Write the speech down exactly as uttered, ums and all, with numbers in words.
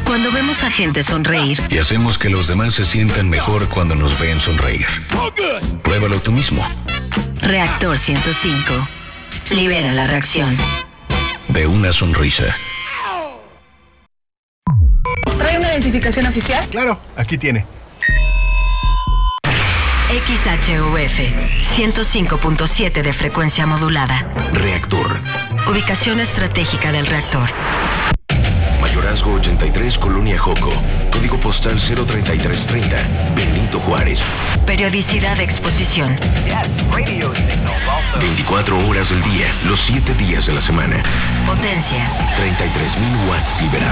Cuando vemos a gente sonreír. Y hacemos que los demás se sientan mejor cuando nos ven sonreír. Pruébalo tú mismo. Reactor ciento cinco. Libera la reacción. De una sonrisa. ¿Trae una identificación oficial? Claro, aquí tiene. X H U F ciento cinco punto siete de frecuencia modulada. Reactor. Ubicación estratégica del reactor. Mayorazgo ochenta y tres, Colonia Joco. Código postal cero treinta y tres treinta, Benito Juárez. Periodicidad de exposición. veinticuatro horas del día, los siete días de la semana. Potencia. treinta y tres mil watts liberados.